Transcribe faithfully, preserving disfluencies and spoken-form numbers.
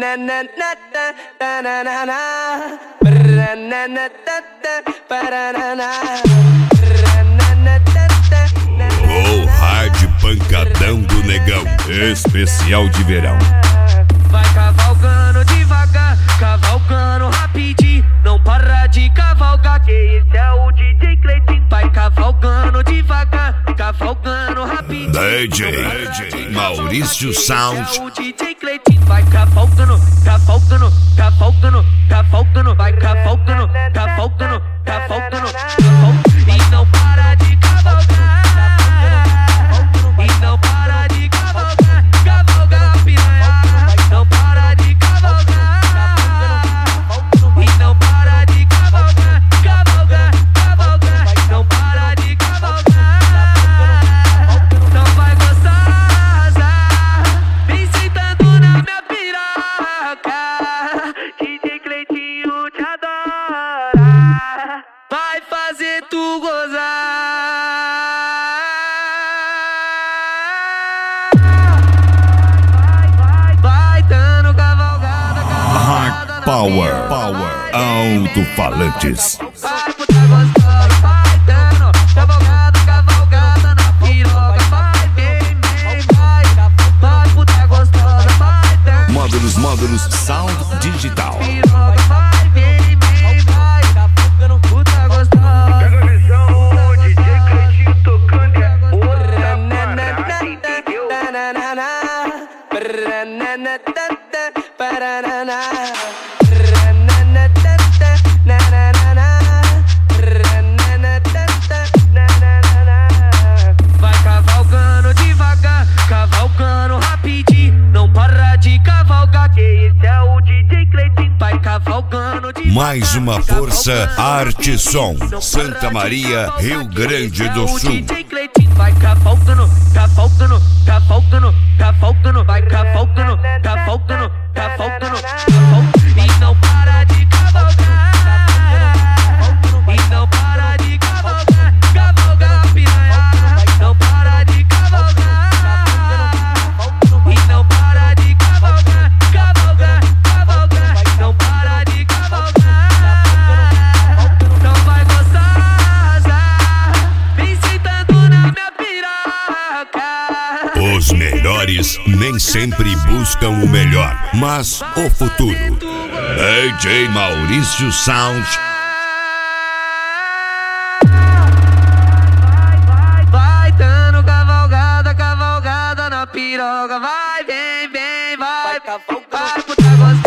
O hard pancadão do negão, especial de verão. Vai cavalgando devagar, cavalgando rapidinho. Não para de cavalgar, que esse é o D J Cleitinho. Vai cavalgando devagar, cavalgando rapidinho. D J Maurício Sound. Esse é o D J Cleitinho. Vai cavalgando, cavalgando, cavalgando, cavalgando. Vai cavalgando, cavalgando, cavalgando. E não para de cavalgar. E não para de cavalgar, cavalgar piranha. Não para de cavalgar. E não para de cavalgar, cavalgar, cavalgar. Não para de cavalgar. Não vai gostar, vem sentando na minha piroca. D J Cleitinho te adora, vai fazer tu gozar. Power, Power, alto-falantes. Vai puta gostosa, vai dando cavalgada, cavalgada na piroca. Vai, vem, vem, vai. Vai puta gostosa, vai dando Módulos, módulos, sound digital. piroca. Vai, vem, vem, vai. Puta gostosa. Pega a visão, D J Cleitinho tocando é outra parada, entendeu? Vai cavalgando devagar, cavalgando rapidinho. Não para de cavalgar, que esse é o D J Cleitinho. Vai cavalgando devagar. Mais uma força, arte e som. Santa Maria, Rio Grande do Sul. D J Cleitinho vai cavalgando, cavalgando, cavalgando, cavalgando. Vai cavalgando, cavalgando, cavalgando. E não para de cavalgar. E não para de cavalgar, cavalgar piranha. Não para de cavalgar. E não para de cavalgar, cavalgar, cavalgar. Não para de cavalgar. Não vai gostar, vem sentando na minha piroca. Os melhores nem sempre buscam o melhor, mas o futuro. D J Maurício Sound. Vai dando cavalgada, cavalgada na piroca. Vai, vem, vem, vai. Vai puta gostosa.